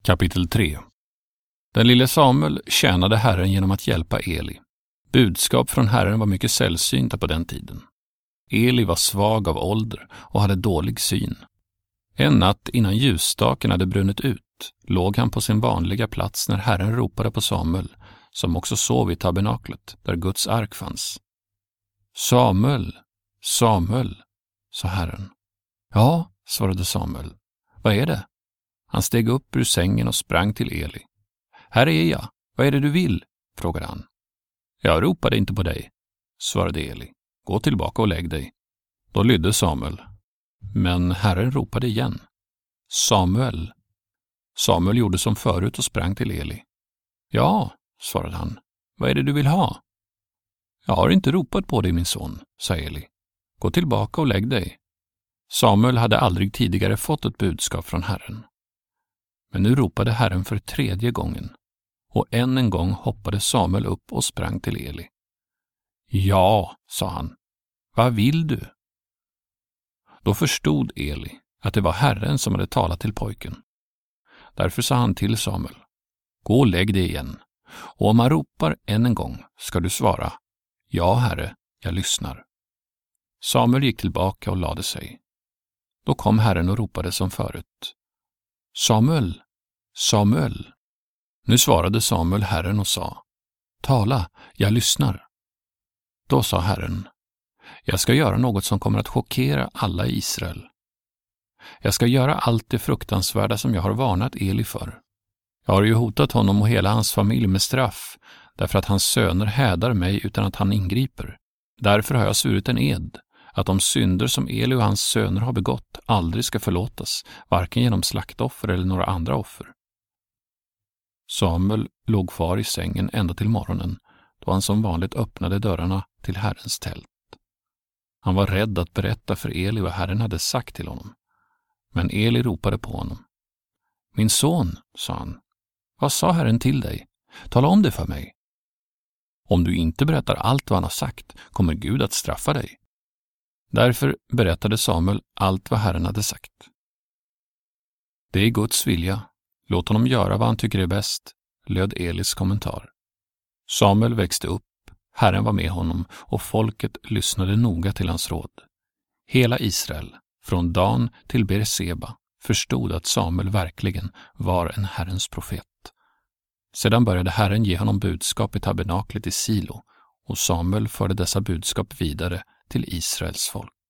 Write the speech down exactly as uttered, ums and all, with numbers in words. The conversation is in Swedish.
Kapitel tre. Den lille Samuel tjänade Herren genom att hjälpa Eli. Budskap från Herren var mycket sällsynta på den tiden. Eli var svag av ålder och hade dålig syn. En natt innan ljusstaken hade brunnit ut låg han på sin vanliga plats när Herren ropade på Samuel, som också sov i tabernaklet där Guds ark fanns. Samuel, Samuel, sa Herren. Ja, svarade Samuel. Vad är det? Han steg upp ur sängen och sprang till Eli. Här är jag. Vad är det du vill? Frågade han. Jag ropade inte på dig, svarade Eli. Gå tillbaka och lägg dig. Då lydde Samuel. Men Herren ropade igen. Samuel. Samuel gjorde som förut och sprang till Eli. Ja, svarade han. Vad är det du vill ha? Jag har inte ropat på dig, min son, sa Eli. Gå tillbaka och lägg dig. Samuel hade aldrig tidigare fått ett budskap från Herren. Men nu ropade Herren för tredje gången, och än en gång hoppade Samuel upp och sprang till Eli. Ja, sa han. Vad vill du? Då förstod Eli att det var Herren som hade talat till pojken. Därför sa han till Samuel. Gå och lägg dig igen, och om han ropar än en gång ska du svara. Ja, Herre, jag lyssnar. Samuel gick tillbaka och lade sig. Då kom Herren och ropade som förut. Samuel, Samuel. Nu svarade Samuel Herren och sa. Tala, jag lyssnar. Då sa Herren. Jag ska göra något som kommer att chockera alla i Israel. Jag ska göra allt det fruktansvärda som jag har varnat Eli för. Jag har ju hotat honom och hela hans familj med straff, därför att hans söner hädar mig utan att han ingriper. Därför har jag svurit en ed, att de synder som Eli och hans söner har begått aldrig ska förlåtas, varken genom slaktoffer eller några andra offer. Samuel låg kvar i sängen ända till morgonen, då han som vanligt öppnade dörrarna till Herrens tält. Han var rädd att berätta för Eli vad Herren hade sagt till honom. Men Eli ropade på honom. Min son, sa han, vad sa Herren till dig? Tala om det för mig. Om du inte berättar allt vad han har sagt, kommer Gud att straffa dig. Därför berättade Samuel allt vad Herren hade sagt. Det är Guds vilja. Låt honom göra vad han tycker är bäst, löd Elis kommentar. Samuel växte upp, Herren var med honom och folket lyssnade noga till hans råd. Hela Israel, från Dan till Berseba, förstod att Samuel verkligen var en Herrens profet. Sedan började Herren ge honom budskap i tabernaklet i Silo, och Samuel förde dessa budskap vidare till Israels folk.